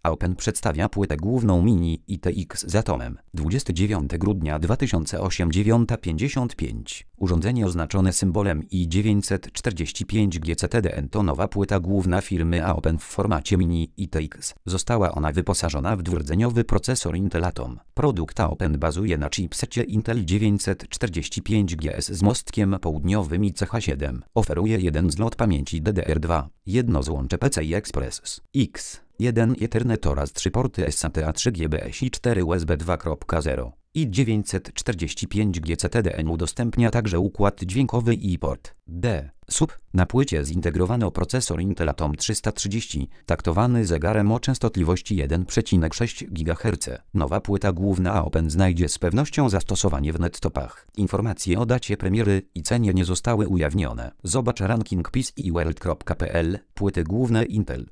AOPEN przedstawia płytę główną Mini ITX z Atomem. 29 grudnia 2008 9:55. Urządzenie oznaczone symbolem i945GCTDN to nowa płyta główna firmy AOPEN w formacie Mini ITX. Została ona wyposażona w dwurdzeniowy procesor Intel Atom. Produkt AOPEN bazuje na chipsecie Intel 945GS z mostkiem południowym i CH7. Oferuje jeden zlot pamięci DDR2, jedno złącze PCI Express X, jeden Ethernet oraz 3 porty SATA 3GBS i 4 USB 2.0. i945GCTDN udostępnia także układ dźwiękowy i port D. SUB. Na płycie zintegrowano procesor Intel Atom 330, taktowany zegarem o częstotliwości 1,6 GHz. Nowa płyta główna AOPEN znajdzie z pewnością zastosowanie w nettopach. Informacje o dacie premiery i cenie nie zostały ujawnione. Zobacz ranking PCIworld.pl. Płyty główne Intel.